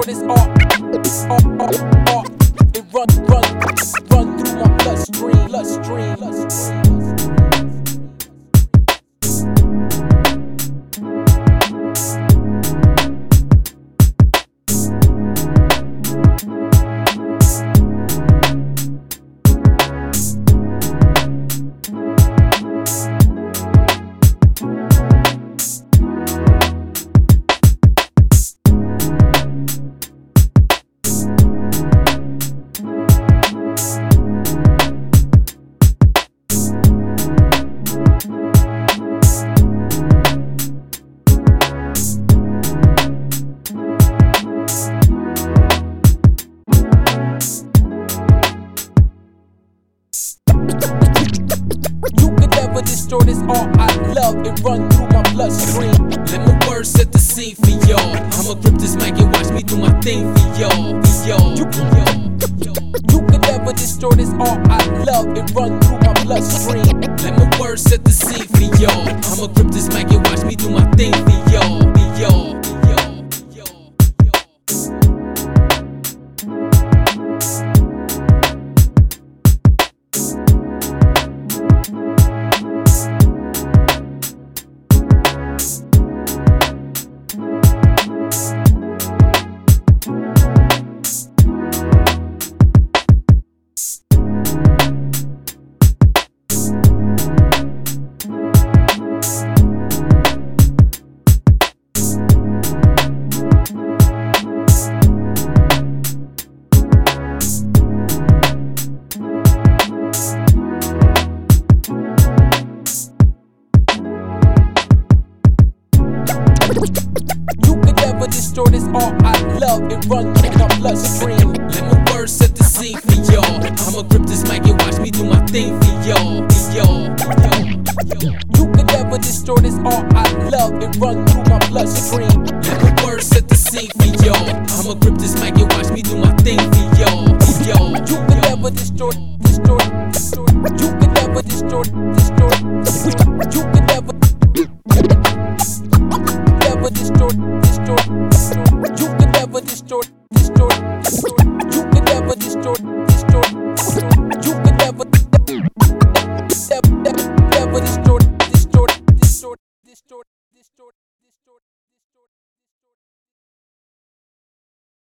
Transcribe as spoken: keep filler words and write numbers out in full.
distort this art. Art, art, art. It run, run, run through my bloodstream, bloodstream, bloodstream. Distort this art I love, it run through my bloodstream. Let my words set the scene for y'all. I'ma grip this mic and watch me do my thing for y'all, for y'all. You, you could never distort this art I love, it run through my bloodstream. Let my words set the scene for y'all. I'ma grip this mic and watch me do my thing for y'all, for y'all. Distort this art I love, it run through my bloodstream. Let my words set the scene for y'all. I'ma grip this mic and watch me do my thing for y'all, for y'all. You could never distort this art I love, it run through my bloodstream. Let my words set the scene for y'all. I'ma grip this mic and watch me do my thing for y'all, for y'all. You could never distort, distort, distort. You could never distort, distort. You could never, never distort, distort, distort. You could never distort.